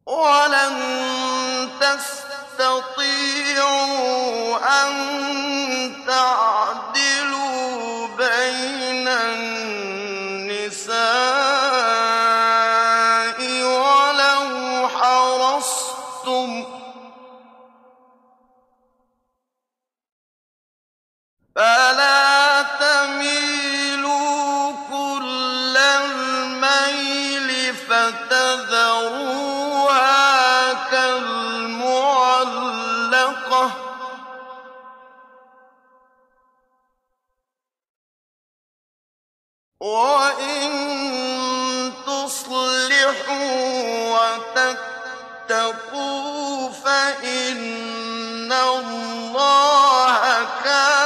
وَلَن تَسْتَطِيعُوا أَن تَعْدِلُوا بَيْنَ النِّسَاءِ وَلَوْ حَرَصْتُمْ ۖ فَلَا تَمِيلُوا كُلَّ الْمَيْلِ فَتَذَرُوهَا كَالْمُعَلَّقَةِ ۚ وَإِن تُصْلِحُوا وَتَتَّقُوا فَإِنَّ اللَّهَ كَانَ